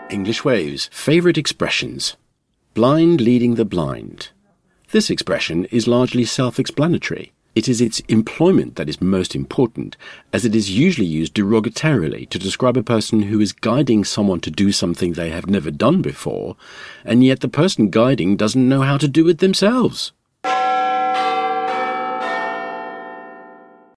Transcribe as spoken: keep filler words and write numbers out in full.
English Wave's favourite expressions. Blind leading the blind. This expression is largely self-explanatory. It is its employment that is most important, as it is usually used derogatorily to describe a person who is guiding someone to do something they have never done before, and yet the person guiding doesn't know how to do it themselves.